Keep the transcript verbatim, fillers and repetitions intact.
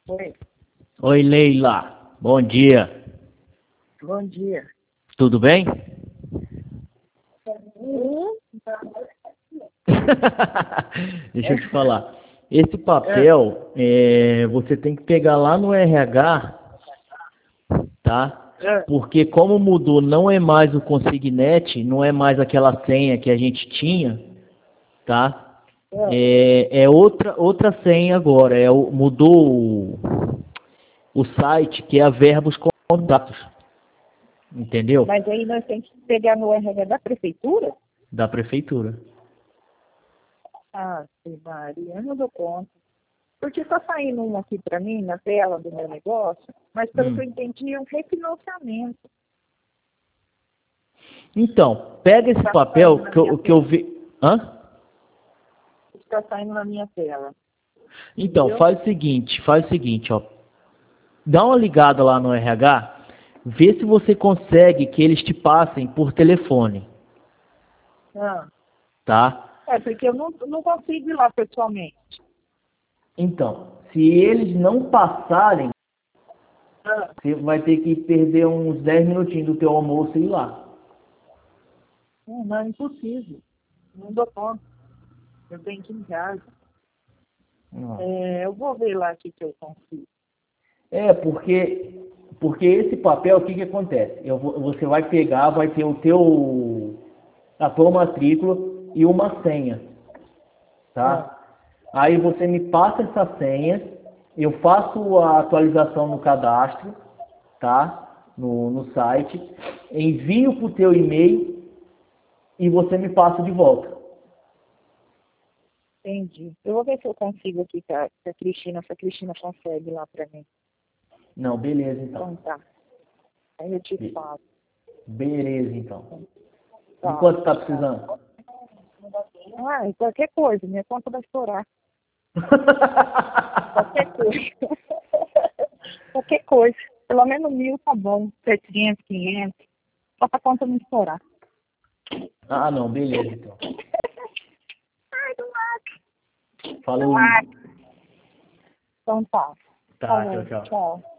Oi, Oi, Leila. Bom dia. bom dia. Tudo bem? Hum? Deixa eu te falar. Esse É, papel, é, você tem que pegar lá no R H, tá? é, Porque como mudou, não é mais o consignete, não é mais aquela senha que a gente tinha, tá? é. É, é outra, outra senha agora. É, o- mudou o, o site, que é a Verbos Contatos, entendeu? Mas aí nós temos que pegar no R H da prefeitura? Da prefeitura. Ah, sim, Maria, eu não dou conta. Porque está saindo um aqui para mim, na tela do meu negócio, mas pelo que eu Hum. entendi, é um refinanciamento Então, pega que esse está saindo papel na que minha eu, que eu tela. vi. Hã? Que está saindo na minha tela. Então, Entendeu? faz o seguinte, faz o seguinte, ó. Dá uma ligada lá no R H, vê se você consegue que eles te passem por telefone, Ah, tá? é, porque eu não, não consigo ir lá pessoalmente. Então, se eles não passarem, Ah, você vai ter que perder uns dez minutinhos do teu almoço e ir lá. não, não é impossível. Não dou conta. Eu tenho que ir em casa. Não. É, eu vou ver lá aqui que eu consigo. É, porque porque esse papel, o que que acontece? Eu vou- você vai pegar, vai ter o teu a tua matrícula e uma senha, Ah, tá? Aí você me passa essa senha, eu faço a atualização no cadastro, tá? No, no site, envio para o teu e-mail e você me passa de volta. entendi. Eu vou ver se eu consigo aqui com a, com a Cristina, se a Cristina consegue lá pra mim. Não, beleza Então então. tá. Aí eu te Be- falo. Beleza então. E Tá, quanto tá tá. precisando? Ah, e qualquer coisa, minha conta vai estourar. Qualquer coisa. Qualquer coisa. Pelo menos mil tá bom. Setecentos, quinhentos. Só pra conta não estourar. Ah, não, beleza então. Ai, do lado. Do Falou. lado. Então tá. Tá, tchau, Falou. tchau. Tchau.